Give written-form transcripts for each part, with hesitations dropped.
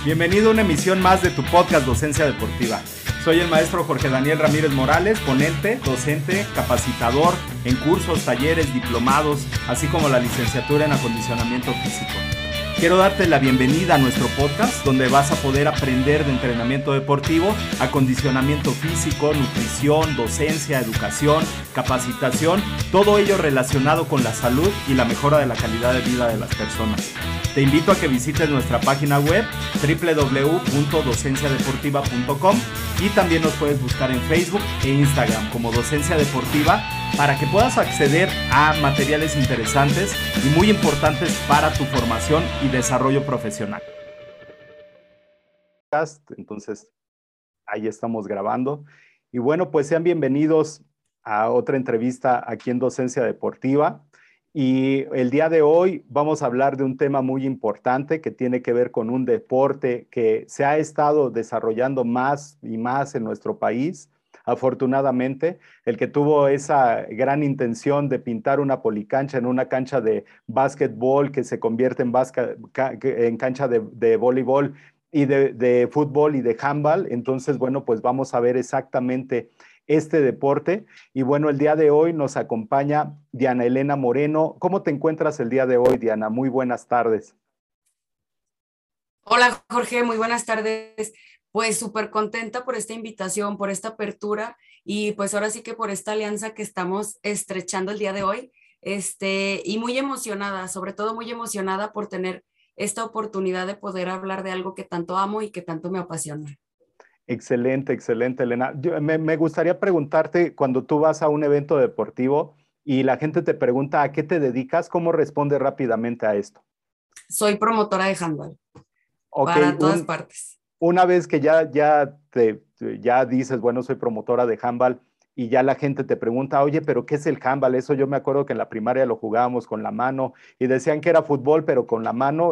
Bienvenido a una emisión más de tu podcast Docencia Deportiva. Soy el maestro Jorge Daniel Ramírez Morales, ponente, docente, capacitador en cursos, talleres, diplomados, así como la licenciatura en acondicionamiento físico. Quiero darte la bienvenida a nuestro podcast, donde vas a poder aprender de entrenamiento deportivo, acondicionamiento físico, nutrición, docencia, educación, capacitación, todo ello relacionado con la salud y la mejora de la calidad de vida de las personas. Te invito a que visites nuestra página web www.docenciadeportiva.com y también nos puedes buscar en Facebook e Instagram como Docencia Deportiva para que puedas acceder a materiales interesantes y muy importantes para tu formación y desarrollo profesional. Entonces, ahí estamos grabando. Y bueno, pues sean bienvenidos a otra entrevista aquí en Docencia Deportiva. Y el día de hoy vamos a hablar de un tema muy importante que tiene que ver con un deporte que se ha estado desarrollando más y más en nuestro país. Afortunadamente, el que tuvo esa gran intención de pintar una policancha en una cancha de básquetbol que se convierte en cancha de voleibol y de fútbol y de handball. Entonces, bueno, pues vamos a ver exactamente este deporte. Y bueno, el día de hoy nos acompaña Diana Elena Moreno. ¿Cómo te encuentras el día de hoy, Diana? Muy buenas tardes. Hola Jorge, muy buenas tardes. Pues súper contenta por esta invitación, por esta apertura y pues ahora sí que por esta alianza que estamos estrechando el día de hoy. Y muy emocionada, sobre todo muy emocionada por tener esta oportunidad de poder hablar de algo que tanto amo y que tanto me apasiona. Excelente, excelente, Elena. Me gustaría preguntarte, cuando tú vas a un evento deportivo y la gente te pregunta a qué te dedicas, ¿cómo respondes rápidamente a esto? Soy promotora de handball Ok, para todas partes. una vez que ya dices, bueno, soy promotora de handball y ya la gente te pregunta, oye, pero ¿qué es el handball? Eso yo me acuerdo que en la primaria lo jugábamos con la mano y decían que era fútbol, pero con la mano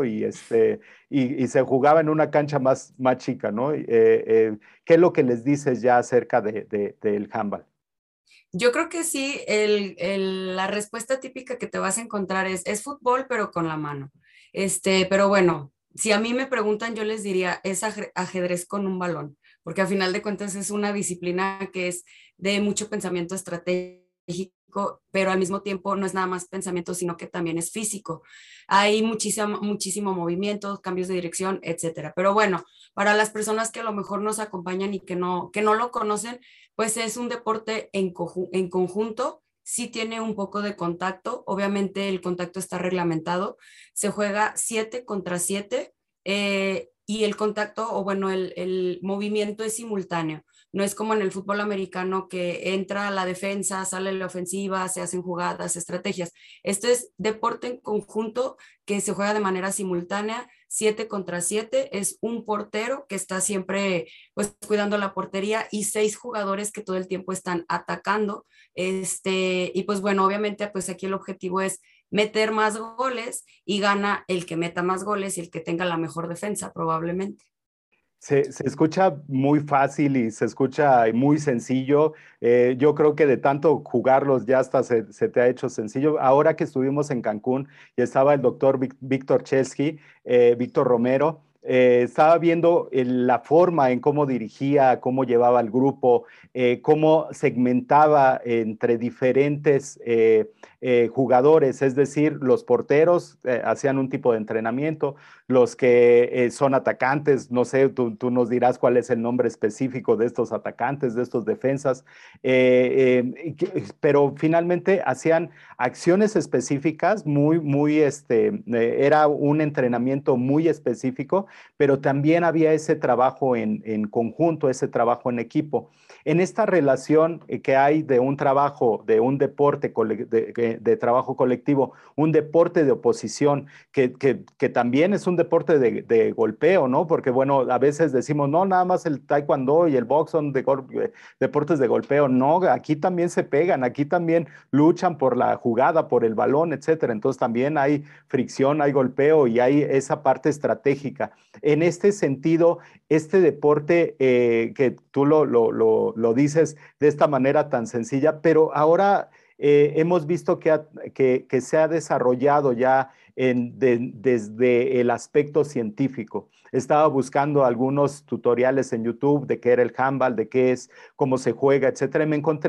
y se jugaba en una cancha más chica, ¿no? ¿Qué es lo que les dices ya acerca del handball? Yo creo que sí, la respuesta típica que te vas a encontrar es fútbol, pero con la mano. Pero bueno, si a mí me preguntan, yo les diría, es ajedrez con un balón, porque a final de cuentas es una disciplina que es de mucho pensamiento estratégico, pero al mismo tiempo no es nada más pensamiento, sino que también es físico. Hay muchísimo movimiento, cambios de dirección, etcétera. Pero bueno, para las personas que a lo mejor nos acompañan y que no lo conocen, pues es un deporte en conjunto, sí tiene un poco de contacto, obviamente el contacto está reglamentado, se juega 7 contra 7 y el contacto o bueno, el movimiento es simultáneo, no es como en el fútbol americano que entra la defensa, sale la ofensiva, se hacen jugadas, estrategias. Esto es deporte en conjunto que se juega de manera simultánea, 7 contra 7, es un portero que está siempre pues cuidando la portería y 6 jugadores que todo el tiempo están atacando. Y pues bueno, obviamente pues aquí el objetivo es meter más goles y gana el que meta más goles y el que tenga la mejor defensa probablemente. Se escucha muy fácil y se escucha muy sencillo. Yo creo que de tanto jugarlos ya hasta se te ha hecho sencillo. Ahora que estuvimos en Cancún y estaba el doctor Víctor Chesky, Víctor Romero, estaba viendo la forma en cómo dirigía, cómo llevaba al grupo, cómo segmentaba entre diferentes jugadores, es decir, los porteros hacían un tipo de entrenamiento, los que son atacantes, no sé, tú nos dirás cuál es el nombre específico de estos atacantes, de estos defensas, pero finalmente hacían acciones específicas, era un entrenamiento muy específico, pero también había ese trabajo en conjunto, ese trabajo en equipo. En esta relación que hay de un trabajo, de un deporte de trabajo colectivo, un deporte de oposición, que también es un deporte de golpeo, ¿no? Porque, bueno, a veces decimos, no, nada más el taekwondo y el box son deportes de golpeo. No, aquí también se pegan, aquí también luchan por la jugada, por el balón, etcétera. Entonces también hay fricción, hay golpeo y hay esa parte estratégica. En este sentido, este deporte que tú lo dices de esta manera tan sencilla, pero ahora hemos visto que se ha desarrollado ya desde el aspecto científico. Estaba buscando algunos tutoriales en YouTube de qué era el handball, de qué es, cómo se juega, etcétera. Y me encontré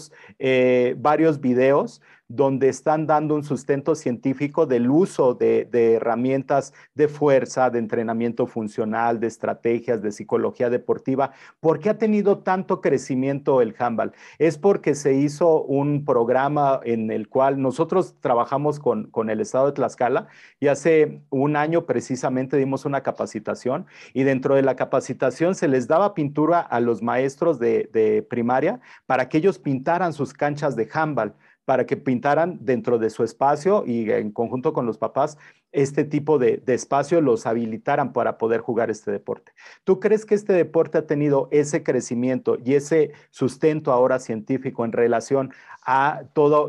varios videos donde están dando un sustento científico del uso de herramientas de fuerza, de entrenamiento funcional, de estrategias, de psicología deportiva. ¿Por qué ha tenido tanto crecimiento el handball? Es porque se hizo un programa en el cual nosotros trabajamos con el estado de Tlaxcala y hace un año precisamente dimos una capacitación y dentro de la capacitación se les daba pintura a los maestros de primaria para que ellos pintaran sus canchas de handball, para que pintaran dentro de su espacio y en conjunto con los papás este tipo de espacio los habilitaran para poder jugar este deporte. ¿Tú crees que este deporte ha tenido ese crecimiento y ese sustento ahora científico en relación a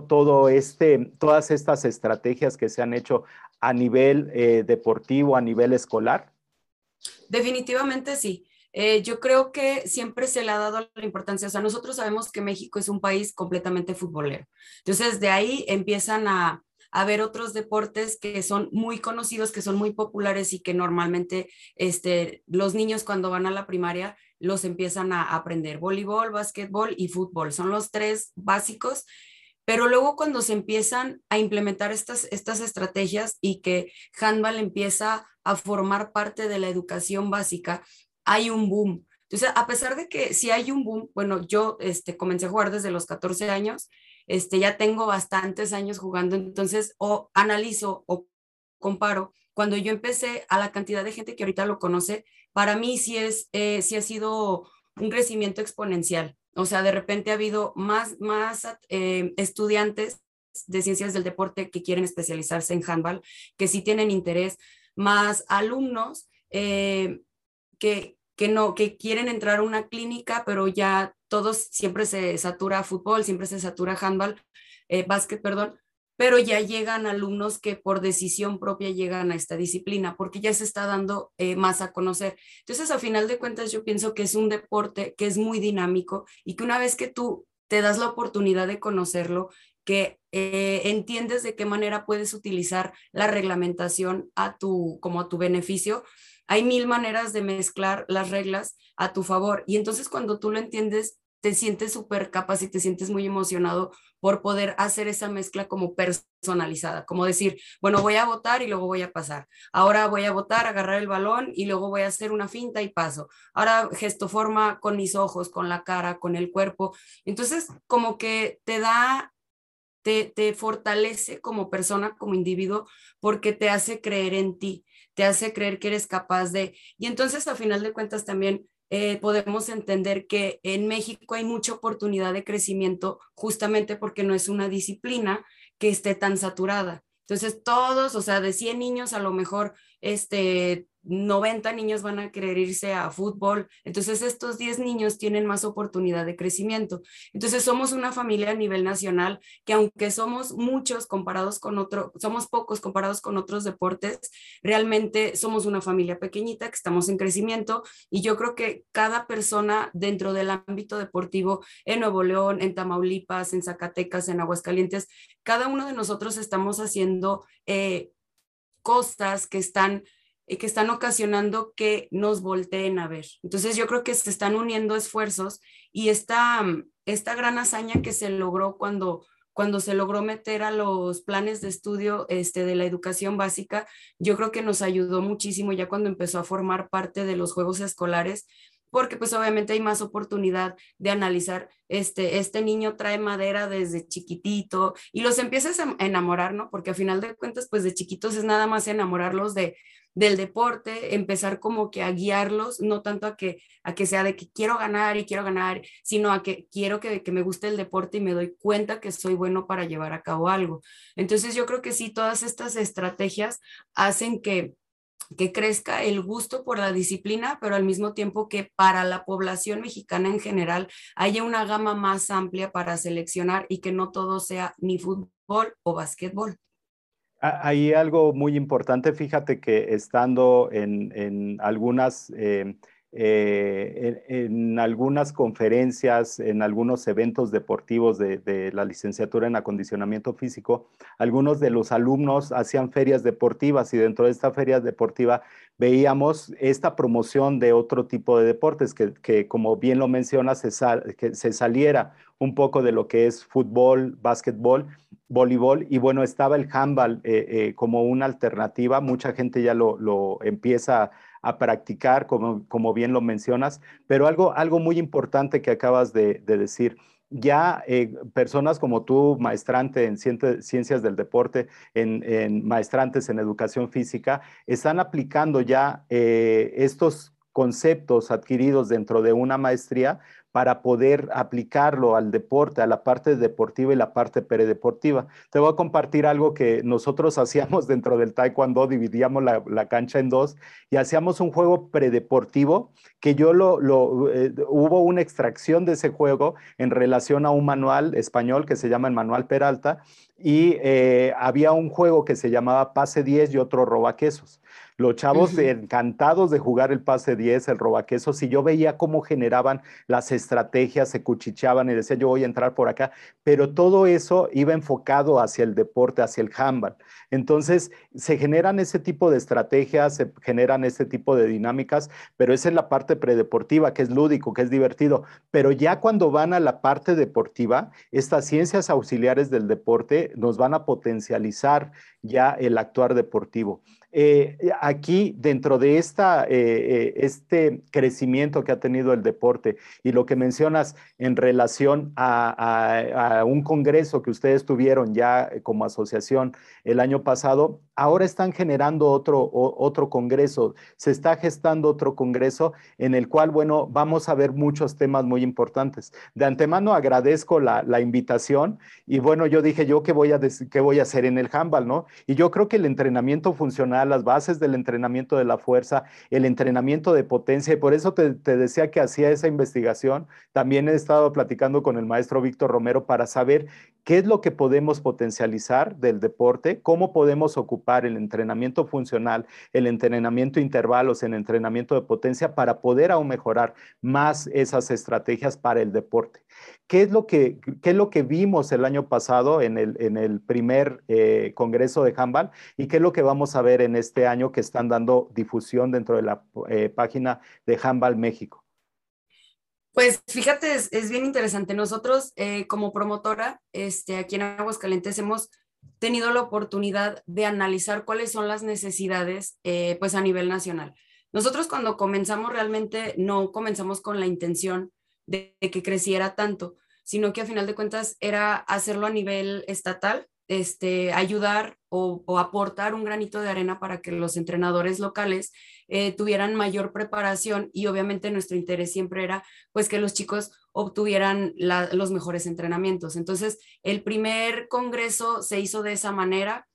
todas estas estrategias que se han hecho a nivel deportivo, a nivel escolar? Definitivamente sí. Yo creo que siempre se le ha dado la importancia, o sea, nosotros sabemos que México es un país completamente futbolero. Entonces, de ahí empiezan a ver otros deportes que son muy conocidos, que son muy populares y que normalmente los niños cuando van a la primaria los empiezan a aprender. Voleibol, básquetbol y fútbol son los tres básicos, pero luego cuando se empiezan a implementar estas estrategias y que handball empieza a formar parte de la educación básica, hay un boom. Entonces, a pesar de que sí hay un boom, bueno, yo comencé a jugar desde los 14 años, ya tengo bastantes años jugando, entonces o analizo o comparo, cuando yo empecé a la cantidad de gente que ahorita lo conoce, para mí sí ha sido un crecimiento exponencial. O sea, de repente ha habido más estudiantes de ciencias del deporte que quieren especializarse en handball, que sí tienen interés, más alumnos que quieren entrar a una clínica, pero ya todos siempre se satura fútbol, siempre se satura handball, básquet, perdón, pero ya llegan alumnos que por decisión propia llegan a esta disciplina, porque ya se está dando más a conocer. Entonces, a final de cuentas, yo pienso que es un deporte que es muy dinámico y que una vez que tú te das la oportunidad de conocerlo, que entiendes de qué manera puedes utilizar la reglamentación como a tu beneficio, hay mil maneras de mezclar las reglas a tu favor. Y entonces cuando tú lo entiendes, te sientes súper capaz y te sientes muy emocionado por poder hacer esa mezcla como personalizada, como decir, bueno, voy a votar y luego voy a pasar. Ahora voy a votar, agarrar el balón y luego voy a hacer una finta y paso. Ahora gesto forma con mis ojos, con la cara, con el cuerpo. Entonces, como que te fortalece como persona, como individuo, porque te hace creer en ti, te hace creer que eres capaz de... Y entonces, a final de cuentas, también podemos entender que en México hay mucha oportunidad de crecimiento justamente porque no es una disciplina que esté tan saturada. Entonces, todos, o sea, de 100 niños, a lo mejor 90 niños van a querer irse a fútbol. Entonces, estos 10 niños tienen más oportunidad de crecimiento. Entonces, somos una familia a nivel nacional que aunque somos muchos comparados con somos pocos comparados con otros deportes, realmente somos una familia pequeñita que estamos en crecimiento y yo creo que cada persona dentro del ámbito deportivo en Nuevo León, en Tamaulipas, en Zacatecas, en Aguascalientes, cada uno de nosotros estamos haciendo cosas que están ocasionando que nos volteen a ver. Entonces yo creo que se están uniendo esfuerzos y esta gran hazaña que se logró cuando se logró meter a los planes de estudio de la educación básica, yo creo que nos ayudó muchísimo ya cuando empezó a formar parte de los juegos escolares, porque pues obviamente hay más oportunidad de analizar, este niño trae madera desde chiquitito y los empiezas a enamorar, ¿no? Porque a final de cuentas, pues de chiquitos es nada más enamorarlos del deporte, empezar como que a guiarlos, no tanto a que sea de que quiero ganar, sino a que quiero que me guste el deporte y me doy cuenta que soy bueno para llevar a cabo algo. Entonces yo creo que sí, todas estas estrategias hacen que crezca el gusto por la disciplina, pero al mismo tiempo que para la población mexicana en general haya una gama más amplia para seleccionar y que no todo sea ni fútbol o básquetbol. Hay algo muy importante, fíjate que estando en algunas en algunas conferencias, en algunos eventos deportivos de la licenciatura en acondicionamiento físico, algunos de los alumnos hacían ferias deportivas y dentro de esta feria deportiva veíamos esta promoción de otro tipo de deportes que como bien lo mencionas, que se saliera un poco de lo que es fútbol, básquetbol, voleibol, y bueno, estaba el handball como una alternativa. Mucha gente ya lo empieza a practicar, como bien lo mencionas, pero algo muy importante que acabas de decir. Ya personas como tú, maestrante en ciencias del deporte, en maestrantes en educación física, están aplicando ya estos conceptos adquiridos dentro de una maestría para poder aplicarlo al deporte, a la parte deportiva y la parte predeportiva. Te voy a compartir algo que nosotros hacíamos dentro del taekwondo, dividíamos la cancha en dos y hacíamos un juego predeportivo que hubo una extracción de ese juego en relación a un manual español que se llama el Manual Peralta y había un juego que se llamaba Pase 10 y otro Robaquesos. Los chavos Ujú. encantados de jugar el Pase 10, el Robaquesos, y yo veía cómo generaban las estrategias, se cuchicheaban y decía yo voy a entrar por acá, pero todo eso iba enfocado hacia el deporte, hacia el handball. Entonces, se generan ese tipo de estrategias, se generan ese tipo de dinámicas, pero esa es la parte predeportiva, que es lúdico, que es divertido. Pero ya cuando van a la parte deportiva, estas ciencias auxiliares del deporte nos van a potencializar ya el actuar deportivo. Aquí, dentro de este crecimiento que ha tenido el deporte y lo que mencionas en relación a un congreso que ustedes tuvieron ya como asociación el año pasado, ahora están generando otro congreso, se está gestando otro congreso en el cual, bueno, vamos a ver muchos temas muy importantes. De antemano agradezco la invitación y bueno, yo dije yo qué voy a hacer en el handball, ¿no? Y yo creo que el entrenamiento funcional, las bases del entrenamiento de la fuerza, el entrenamiento de potencia, y por eso te decía que hacía esa investigación. También he estado platicando con el maestro Víctor Romero para saber qué es lo que podemos potencializar del deporte, cómo podemos ocupar el entrenamiento funcional, el entrenamiento intervalos, el entrenamiento de potencia para poder aún mejorar más esas estrategias para el deporte. ¿Qué es lo que vimos el año pasado en el primer Congreso de Handball y qué es lo que vamos a ver en este año que están dando difusión dentro de la página de Handball México? Pues fíjate, es bien interesante. Nosotros como promotora, aquí en Aguascalientes hemos tenido la oportunidad de analizar cuáles son las necesidades pues a nivel nacional. Nosotros cuando comenzamos realmente no comenzamos con la intención de que creciera tanto, sino que a final de cuentas era hacerlo a nivel estatal, ayudar o aportar un granito de arena para que los entrenadores locales tuvieran mayor preparación y obviamente nuestro interés siempre era pues que los chicos obtuvieran los mejores entrenamientos. Entonces, el primer congreso se hizo de esa manera.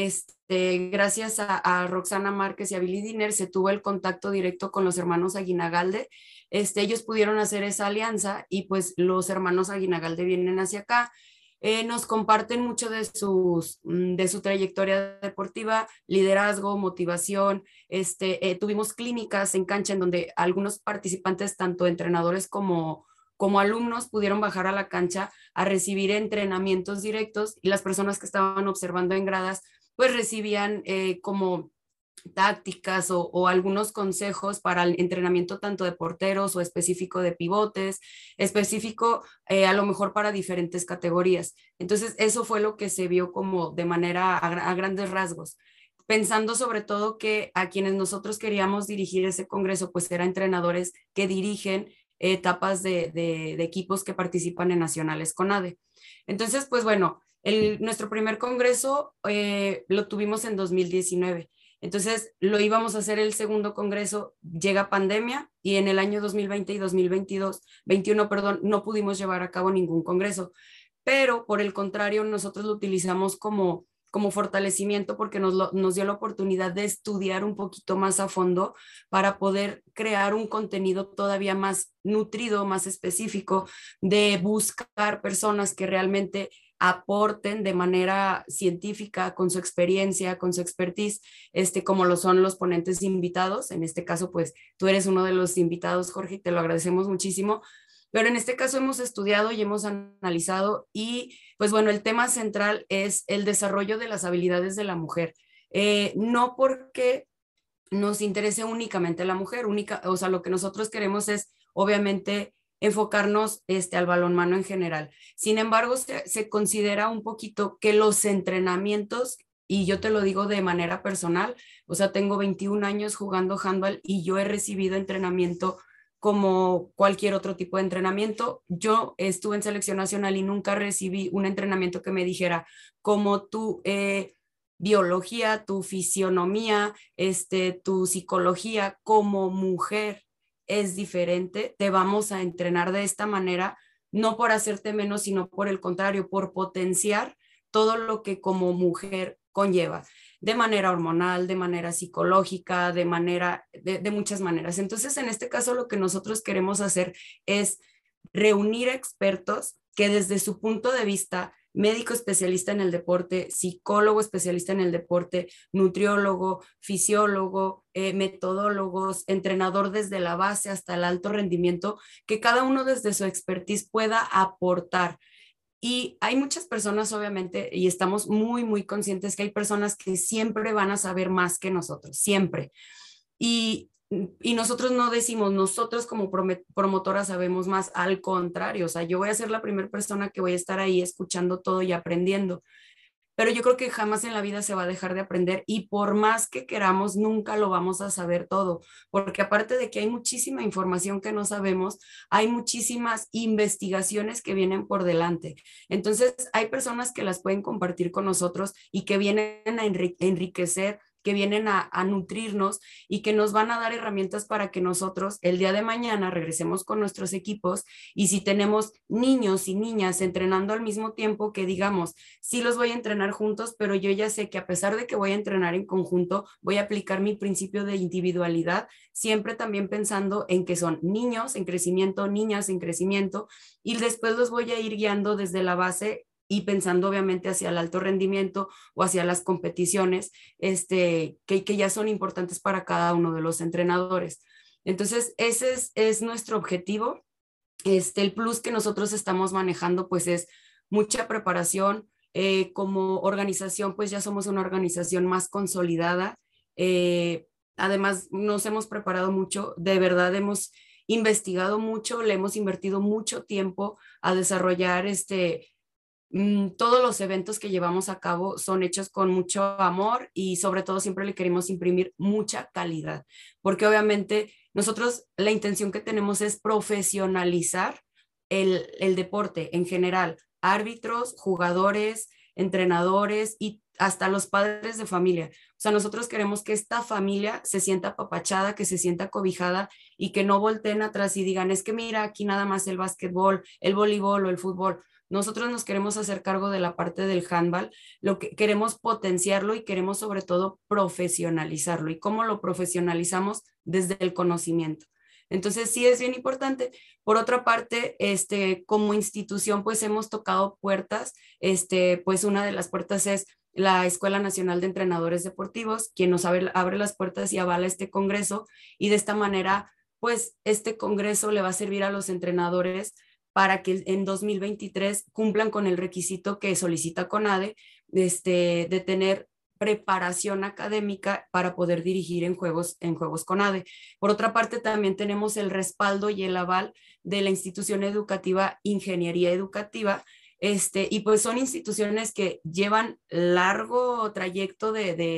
Gracias a Roxana Márquez y a Billy Diner se tuvo el contacto directo con los hermanos Aguinagalde. Ellos pudieron hacer esa alianza y pues los hermanos Aguinagalde vienen hacia acá, nos comparten mucho de su trayectoria deportiva, liderazgo, motivación. Tuvimos clínicas en cancha en donde algunos participantes, tanto entrenadores como alumnos, pudieron bajar a la cancha a recibir entrenamientos directos y las personas que estaban observando en gradas, pues recibían como tácticas o algunos consejos para el entrenamiento tanto de porteros o específico de pivotes, específico a lo mejor para diferentes categorías. Entonces, eso fue lo que se vio como de manera a grandes rasgos, pensando sobre todo que a quienes nosotros queríamos dirigir ese congreso, pues eran entrenadores que dirigen etapas de equipos que participan en nacionales con ADE. Entonces, pues bueno, nuestro primer congreso lo tuvimos en 2019. Entonces, lo íbamos a hacer el segundo congreso, llega pandemia y en el año 2020 y 2022, 21, perdón, no pudimos llevar a cabo ningún congreso, pero por el contrario, nosotros lo utilizamos como fortalecimiento porque nos dio la oportunidad de estudiar un poquito más a fondo para poder crear un contenido todavía más nutrido, más específico, de buscar personas que realmente aporten de manera científica, con su experiencia, con su expertise, como lo son los ponentes invitados. En este caso, pues tú eres uno de los invitados, Jorge, y te lo agradecemos muchísimo. Pero en este caso hemos estudiado y hemos analizado y pues bueno, el tema central es el desarrollo de las habilidades de la mujer. No porque nos interese únicamente la mujer, o sea, lo que nosotros queremos es obviamente enfocarnos al balonmano en general. Sin embargo, se considera un poquito que los entrenamientos, y yo te lo digo de manera personal, o sea, tengo 21 años jugando handball y yo he recibido entrenamiento como cualquier otro tipo de entrenamiento. Yo estuve en selección nacional y nunca recibí un entrenamiento que me dijera, como tu biología, tu fisionomía, tu psicología como mujer es diferente, te vamos a entrenar de esta manera, no por hacerte menos, sino por el contrario, por potenciar todo lo que como mujer conlleva, de manera hormonal, de manera psicológica, de muchas maneras. Entonces, en este caso, lo que nosotros queremos hacer es reunir expertos que desde su punto de vista, médico especialista en el deporte, psicólogo especialista en el deporte, nutriólogo, fisiólogo, metodólogos, entrenador desde la base hasta el alto rendimiento, que cada uno desde su expertise pueda aportar. Y hay muchas personas, obviamente, y estamos muy, muy conscientes que hay personas que siempre van a saber más que nosotros, siempre. Y nosotros no decimos, nosotros como promotoras sabemos más, al contrario, o sea, yo voy a ser la primera persona que voy a estar ahí escuchando todo y aprendiendo, pero yo creo que jamás en la vida se va a dejar de aprender y por más que queramos, nunca lo vamos a saber todo, porque aparte de que hay muchísima información que no sabemos, hay muchísimas investigaciones que vienen por delante. Entonces, hay personas que las pueden compartir con nosotros y que vienen a enriquecer, que vienen a nutrirnos y que nos van a dar herramientas para que nosotros el día de mañana regresemos con nuestros equipos y si tenemos niños y niñas entrenando al mismo tiempo, que digamos, sí los voy a entrenar juntos, pero yo ya sé que a pesar de que voy a entrenar en conjunto, voy a aplicar mi principio de individualidad, siempre también pensando en que son niños en crecimiento, niñas en crecimiento, y después los voy a ir guiando desde la base y pensando obviamente hacia el alto rendimiento o hacia las competiciones que ya son importantes para cada uno de los entrenadores. Entonces, ese es nuestro objetivo. El plus que nosotros estamos manejando pues es mucha preparación. Como organización pues ya somos una organización más consolidada. Además nos hemos preparado mucho, de verdad hemos investigado mucho, le hemos invertido mucho tiempo a desarrollar todos los eventos que llevamos a cabo son hechos con mucho amor y sobre todo siempre le queremos imprimir mucha calidad, porque obviamente nosotros la intención que tenemos es profesionalizar el deporte en general, árbitros, jugadores, entrenadores y hasta los padres de familia. O sea, nosotros queremos que esta familia se sienta apapachada, que se sienta cobijada y que no volteen atrás y digan, es que mira, aquí nada más el básquetbol, el voleibol o el fútbol. Nosotros nos queremos hacer cargo de la parte del handball, lo que queremos potenciarlo y queremos sobre todo profesionalizarlo. ¿Y cómo lo profesionalizamos? Desde el conocimiento. Entonces sí es bien importante. Por otra parte, como institución, pues hemos tocado puertas. Pues una de las puertas es la Escuela Nacional de Entrenadores Deportivos, quien nos abre las puertas y avala este congreso. Y de esta manera, pues este congreso le va a servir a los entrenadores para que en 2023 cumplan con el requisito que solicita CONADE, de tener preparación académica para poder dirigir en juegos CONADE. Por otra parte, también tenemos el respaldo y el aval de la institución educativa Ingeniería Educativa, y pues son instituciones que llevan largo trayecto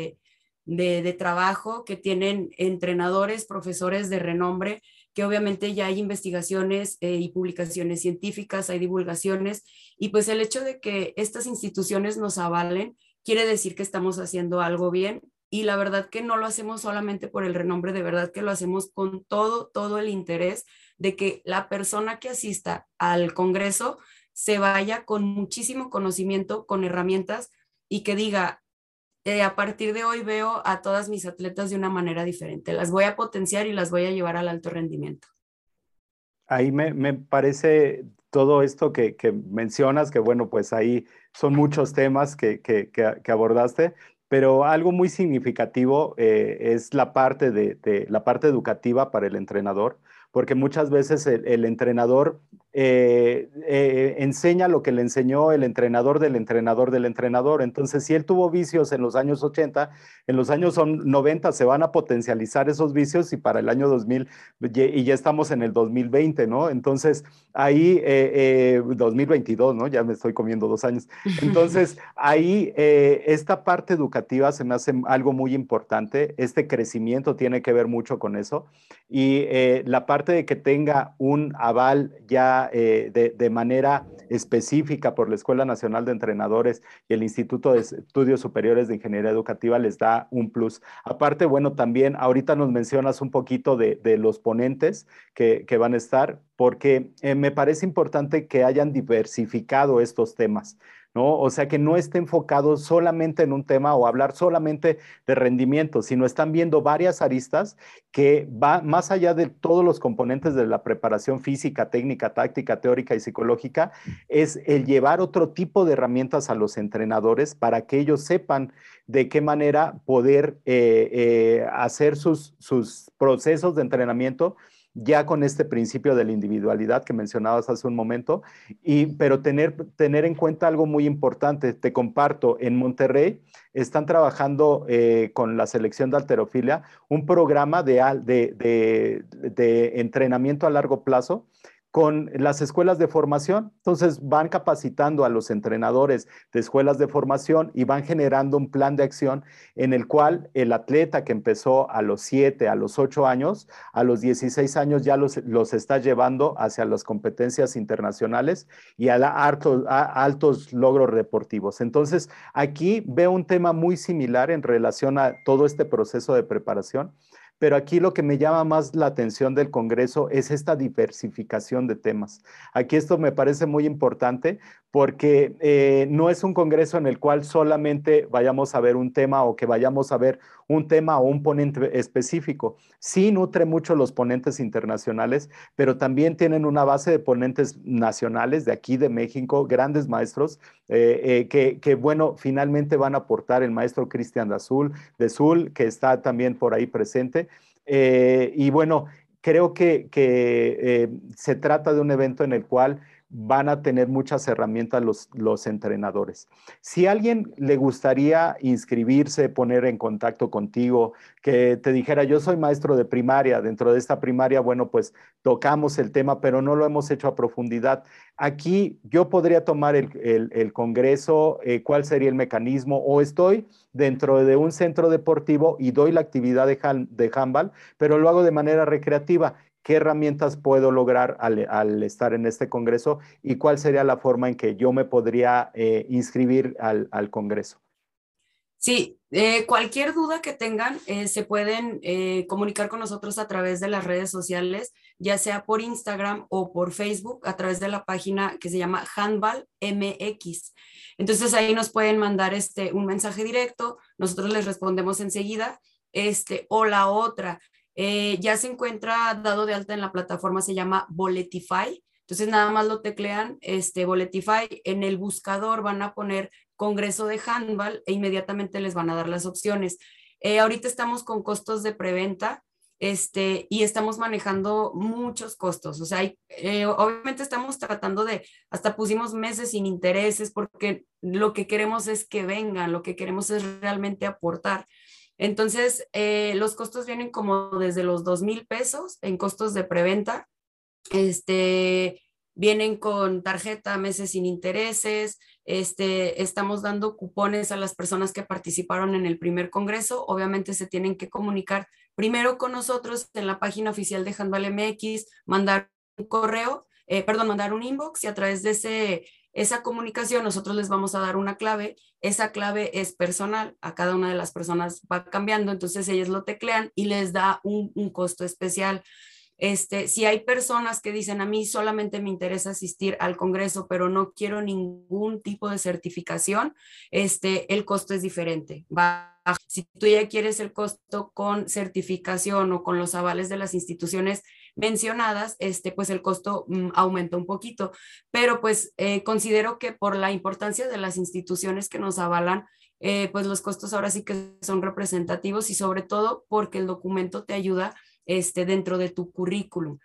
de trabajo, que tienen entrenadores, profesores de renombre, que obviamente ya hay investigaciones y publicaciones científicas, hay divulgaciones, y pues el hecho de que estas instituciones nos avalen quiere decir que estamos haciendo algo bien, y la verdad que no lo hacemos solamente por el renombre, de verdad que lo hacemos con todo el interés de que la persona que asista al Congreso se vaya con muchísimo conocimiento, con herramientas, y que diga, a partir de hoy veo a todas mis atletas de una manera diferente, las voy a potenciar y las voy a llevar al alto rendimiento. Ahí me parece todo esto que mencionas, que bueno, pues ahí son muchos temas que abordaste, pero algo muy significativo es la parte la parte educativa para el entrenador, porque muchas veces el entrenador enseña lo que le enseñó el entrenador del entrenador del entrenador. Entonces, si él tuvo vicios en los años 80, en los años 90 se van a potencializar esos vicios y para el año 2000, y ya estamos en el 2020, ¿no? Entonces, ahí, 2022, ¿no? Ya me estoy comiendo 2 años. Entonces, ahí esta parte educativa se me hace algo muy importante. Este crecimiento tiene que ver mucho con eso. Y la parte de que tenga un aval ya de manera específica por la Escuela Nacional de Entrenadores y el Instituto de Estudios Superiores de Ingeniería Educativa les da un plus. Aparte, bueno, también ahorita nos mencionas un poquito de los ponentes que van a estar, porque me parece importante que hayan diversificado estos temas. ¿No? O sea, que no esté enfocado solamente en un tema o hablar solamente de rendimiento, sino están viendo varias aristas que va más allá de todos los componentes de la preparación física, técnica, táctica, teórica y psicológica, es el llevar otro tipo de herramientas a los entrenadores para que ellos sepan de qué manera poder hacer sus procesos de entrenamiento ya con este principio de la individualidad que mencionabas hace un momento, pero tener en cuenta algo muy importante, te comparto, en Monterrey están trabajando con la selección de halterofilia un programa de entrenamiento a largo plazo con las escuelas de formación. Entonces van capacitando a los entrenadores de escuelas de formación y van generando un plan de acción en el cual el atleta que empezó a los 7, a los 8 años, a los 16 años ya los está llevando hacia las competencias internacionales y a altos logros deportivos. Entonces, aquí veo un tema muy similar en relación a todo este proceso de preparación, pero aquí lo que me llama más la atención del Congreso es esta diversificación de temas. Aquí esto me parece muy importante porque no es un Congreso en el cual solamente vayamos a ver un tema o que vayamos a ver un tema o un ponente específico. Sí nutre mucho los ponentes internacionales, pero también tienen una base de ponentes nacionales de aquí, de México, grandes maestros bueno, finalmente van a aportar el maestro Cristian de Zul, que está también por ahí presente. Y bueno, creo que se trata de un evento en el cual van a tener muchas herramientas los entrenadores. Si a alguien le gustaría inscribirse, poner en contacto contigo, que te dijera, yo soy maestro de primaria, dentro de esta primaria, bueno, pues tocamos el tema, pero no lo hemos hecho a profundidad. Aquí yo podría tomar el Congreso, ¿cuál sería el mecanismo? O estoy dentro de un centro deportivo y doy la actividad de handball, pero lo hago de manera recreativa. ¿Qué herramientas puedo lograr al estar en este Congreso y cuál sería la forma en que yo me podría inscribir al Congreso? Sí, cualquier duda que tengan, se pueden comunicar con nosotros a través de las redes sociales, ya sea por Instagram o por Facebook, a través de la página que se llama Handball MX. Entonces ahí nos pueden mandar un mensaje directo, nosotros les respondemos enseguida, o la otra, ya se encuentra dado de alta en la plataforma, se llama Boletify. Entonces nada más lo teclean, Boletify, en el buscador van a poner Congreso de Handball e inmediatamente les van a dar las opciones. Ahorita estamos con costos de preventa, y estamos manejando muchos costos. O sea, obviamente estamos tratando hasta pusimos meses sin intereses porque lo que queremos es que vengan, lo que queremos es realmente aportar. Entonces, los costos vienen como desde los 2,000 pesos en costos de preventa. Vienen con tarjeta, meses sin intereses. Estamos dando cupones a las personas que participaron en el primer congreso. Obviamente se tienen que comunicar primero con nosotros en la página oficial de Handball MX, mandar un correo, mandar un inbox y a través de esa comunicación nosotros les vamos a dar una clave. Esa clave es personal, a cada una de las personas va cambiando, entonces ellos lo teclean y les da un costo especial. Si hay personas que dicen, a mí solamente me interesa asistir al Congreso, pero no quiero ningún tipo de certificación, el costo es diferente. Si tú ya quieres el costo con certificación o con los avales de las instituciones mencionadas, pues el costo aumenta un poquito. Pero pues considero que por la importancia de las instituciones que nos avalan, pues los costos ahora sí que son representativos y sobre todo porque el documento te ayuda dentro de tu currículum.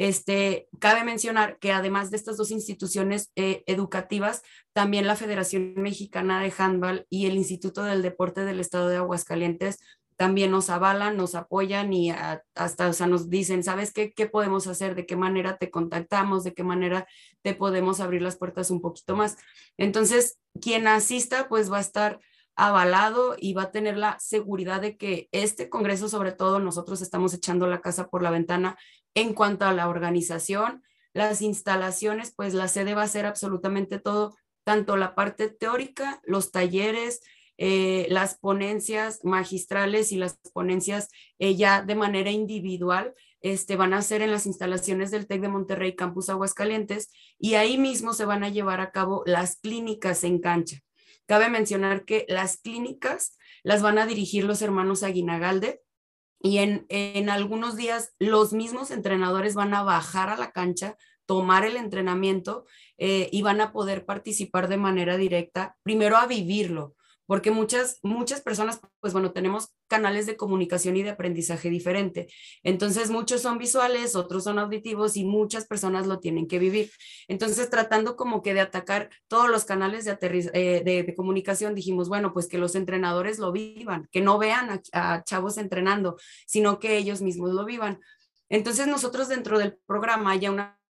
Cabe mencionar que además de estas dos instituciones educativas, también la Federación Mexicana de Handball y el Instituto del Deporte del Estado de Aguascalientes también nos avalan, nos apoyan y hasta, o sea, nos dicen, ¿sabes qué? ¿Qué podemos hacer? ¿De qué manera te contactamos? ¿De qué manera te podemos abrir las puertas un poquito más? Entonces, quien asista, pues va a estar avalado y va a tener la seguridad de que este Congreso, sobre todo, nosotros estamos echando la casa por la ventana en cuanto a la organización, las instalaciones, pues la sede va a ser absolutamente todo, tanto la parte teórica, los talleres, las ponencias magistrales y las ponencias ya de manera individual. Van a ser en las instalaciones del TEC de Monterrey, Campus Aguascalientes, y ahí mismo se van a llevar a cabo las clínicas en cancha. Cabe mencionar que las clínicas las van a dirigir los hermanos Aguinagalde y en algunos días los mismos entrenadores van a bajar a la cancha, tomar el entrenamiento y van a poder participar de manera directa, primero a vivirlo, porque muchas personas, pues bueno, tenemos canales de comunicación y de aprendizaje diferente. Entonces, muchos son visuales, otros son auditivos y muchas personas lo tienen que vivir. Entonces, tratando como que de atacar todos los canales de comunicación, dijimos, bueno, pues que los entrenadores lo vivan, que no vean a chavos entrenando, sino que ellos mismos lo vivan. Entonces, nosotros dentro del programa ya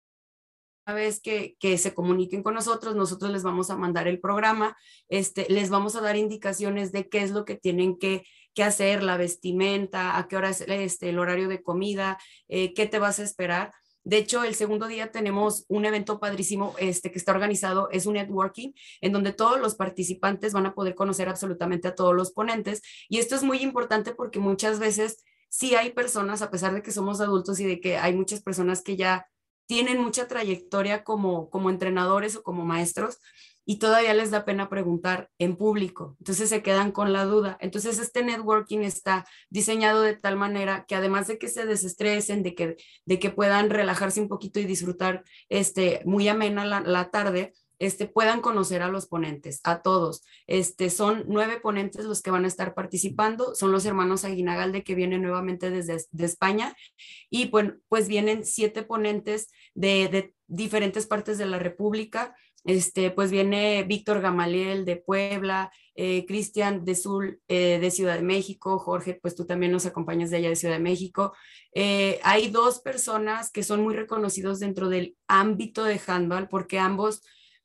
una vez que se comuniquen con nosotros, nosotros les vamos a mandar el programa, les vamos a dar indicaciones de qué es lo que tienen que hacer, la vestimenta, a qué hora es el horario de comida, qué te vas a esperar. De hecho, el segundo día tenemos un evento padrísimo que está organizado, es un networking, en donde todos los participantes van a poder conocer absolutamente a todos los ponentes. Y esto es muy importante porque muchas veces sí hay personas, a pesar de que somos adultos y de que hay muchas personas que ya tienen mucha trayectoria como entrenadores o como maestros y todavía les da pena preguntar en público. Entonces se quedan con la duda. Entonces este networking está diseñado de tal manera que además de que se desestresen, de que puedan relajarse un poquito y disfrutar muy amena la tarde, puedan conocer a los ponentes, a todos. Son 9 ponentes los que van a estar participando, son los hermanos Aguinagalde que vienen nuevamente desde de España y pues vienen 7 ponentes de diferentes partes de la República. Pues viene Víctor Gamaliel de Puebla, Cristian de Sul de Ciudad de México, Jorge, pues tú también nos acompañas de allá de Ciudad de México. Hay 2 personas que son muy reconocidos dentro del ámbito de handball porque ambos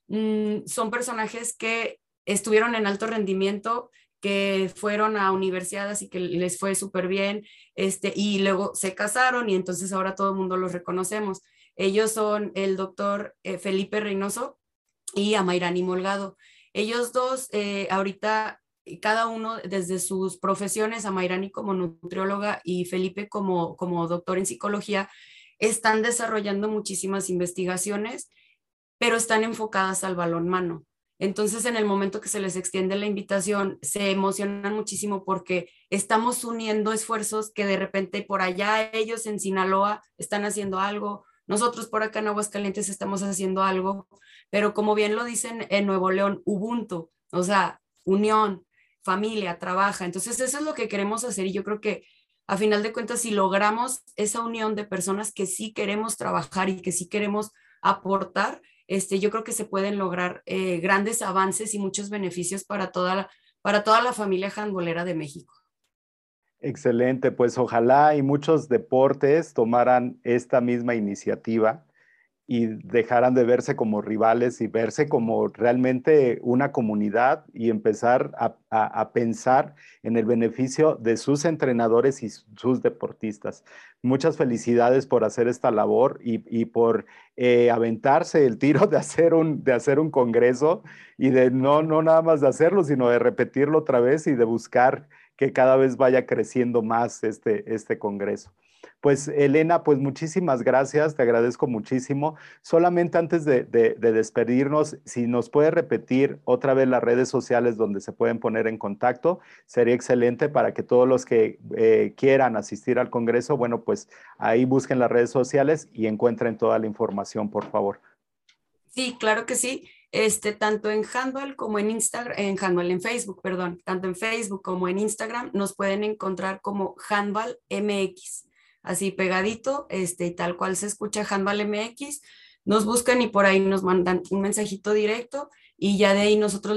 son personajes que estuvieron en alto rendimiento, que fueron a universidades y que les fue súper bien, y luego se casaron y entonces ahora todo el mundo los reconocemos. Ellos son el doctor Felipe Reynoso y Amairani Molgado. Ellos dos ahorita, cada uno desde sus profesiones, Amairani como nutrióloga y Felipe como doctor en psicología, están desarrollando muchísimas investigaciones pero están enfocadas al balonmano. Entonces, en el momento que se les extiende la invitación, se emocionan muchísimo porque estamos uniendo esfuerzos que de repente por allá ellos en Sinaloa están haciendo algo, nosotros por acá en Aguascalientes estamos haciendo algo, pero como bien lo dicen en Nuevo León, Ubuntu, o sea, unión, familia, trabaja. Entonces, eso es lo que queremos hacer y yo creo que a final de cuentas, si logramos esa unión de personas que sí queremos trabajar y que sí queremos aportar, yo creo que se pueden lograr grandes avances y muchos beneficios para toda la familia handbolera de México. Excelente, pues ojalá y muchos deportes tomaran esta misma iniciativa y dejaran de verse como rivales y verse como realmente una comunidad y empezar a pensar en el beneficio de sus entrenadores y sus deportistas. Muchas felicidades por hacer esta labor y por aventarse el tiro de hacer un congreso y de no nada más de hacerlo, sino de repetirlo otra vez y de buscar que cada vez vaya creciendo más este congreso. Pues Elena, pues muchísimas gracias, te agradezco muchísimo. Solamente antes de despedirnos, si nos puede repetir otra vez las redes sociales donde se pueden poner en contacto, sería excelente para que todos los que quieran asistir al Congreso, bueno, pues ahí busquen las redes sociales y encuentren toda la información, por favor. Sí, claro que sí. Tanto en Handle como en Instagram, en Facebook, perdón, tanto en Facebook como en Instagram nos pueden encontrar como Handball MX, así pegadito, y tal cual se escucha Handball MX, nos buscan y por ahí nos mandan un mensajito directo y ya de ahí nosotros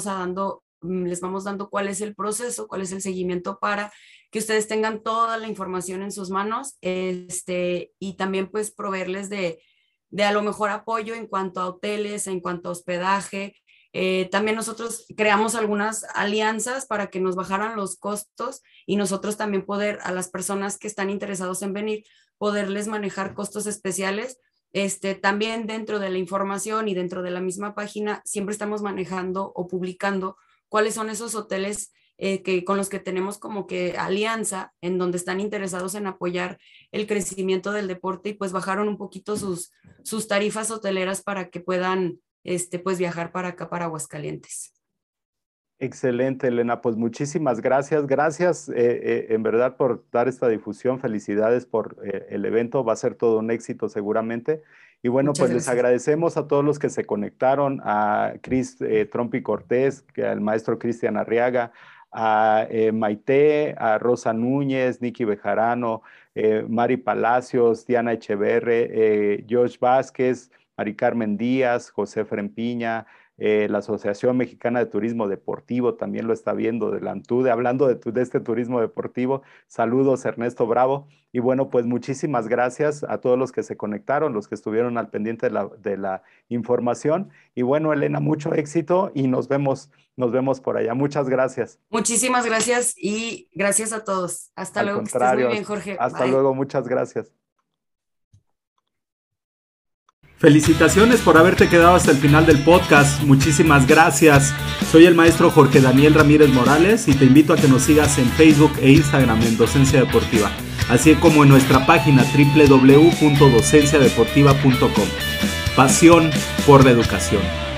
les vamos dando cuál es el proceso, cuál es el seguimiento para que ustedes tengan toda la información en sus manos, y también pues proveerles de a lo mejor apoyo en cuanto a hoteles, en cuanto a hospedaje. También nosotros creamos algunas alianzas para que nos bajaran los costos y nosotros también poder a las personas que están interesados en venir, poderles manejar costos especiales. También dentro de la información y dentro de la misma página siempre estamos manejando o publicando cuáles son esos hoteles con los que tenemos como que alianza, en donde están interesados en apoyar el crecimiento del deporte y pues bajaron un poquito sus tarifas hoteleras para que puedan pues viajar para acá, para Aguascalientes. Excelente, Elena. Pues muchísimas gracias. Gracias en verdad por dar esta difusión. Felicidades por el evento. Va a ser todo un éxito seguramente. Y bueno, Muchas pues gracias. les agradecemos a todos los que se conectaron, a Cris Trompi Cortés, al maestro Cristian Arriaga, a Maite, a Rosa Núñez, Nicky Bejarano, Mari Palacios, Diana Echeverre, Josh Vázquez, Mari Carmen Díaz, José Frempiña, la Asociación Mexicana de Turismo Deportivo también lo está viendo, de la ANTUDE, hablando de este turismo deportivo. Saludos, Ernesto Bravo. Y bueno, pues muchísimas gracias a todos los que se conectaron, los que estuvieron al pendiente de la información. Y bueno, Elena, mucho éxito y nos vemos por allá. Muchas gracias. Muchísimas gracias y gracias a todos. Hasta Al luego, que estés muy contrario, bien, Jorge. hasta Bye. luego, muchas gracias. Felicitaciones por haberte quedado hasta el final del podcast. Muchísimas gracias. Soy el maestro Jorge Daniel Ramírez Morales y te invito a que nos sigas en Facebook e Instagram en Docencia Deportiva, así como en nuestra página www.docenciadeportiva.com. Pasión por la educación.